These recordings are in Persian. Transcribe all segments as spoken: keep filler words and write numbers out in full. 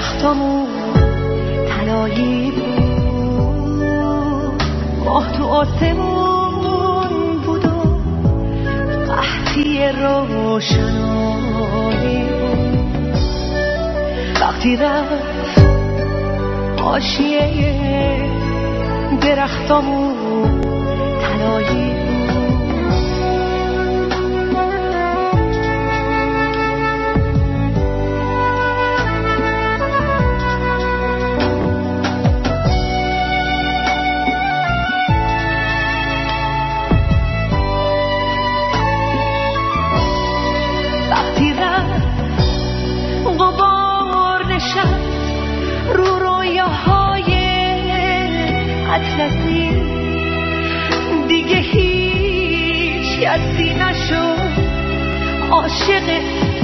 درختامون طلایی بود، ماه تو آسمون بود و قحطی روشنایی بود. وقتی رفت حاشیه درختامون طلایی بود. وقتی رفت غبار نشست رو رویاهای اطلسی، دیگه هیچ کسی نشد عاشق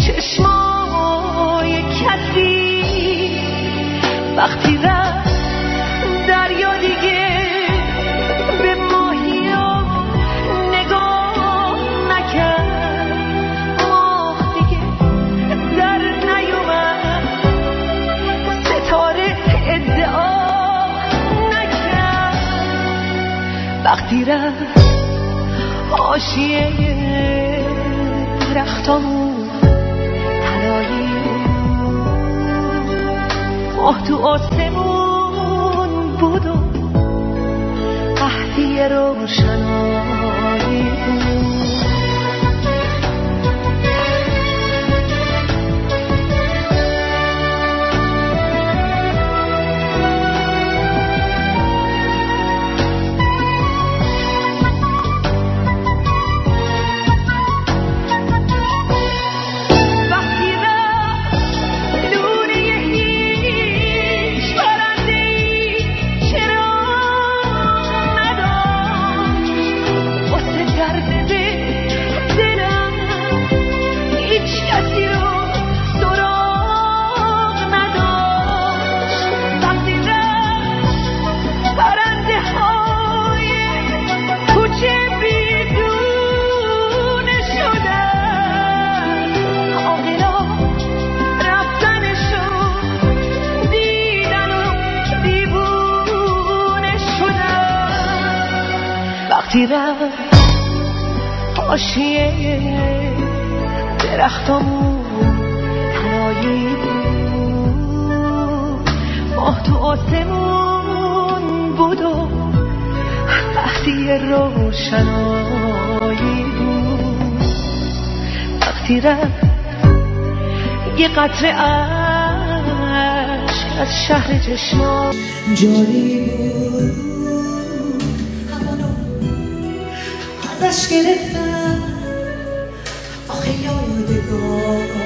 چشمای کسی. وقتی رفت دریا دیگه به ماهیا نگاه نکرد، ماه دیگه در نیومد، ستاره ادعا نکرد. وقتی رفت حاشیه درختامون طلایی بود، ماه تو آسمون بود و قحطی روشنایی بود. وقتی رفت حاشیه درختامون طلایی بود، ماه تو آسمون بود و قحطی روشنایی بود. وقتی رفت یه قطره اشک از شهر چشمام جاری بود، ازش گرفتم آخه یادگار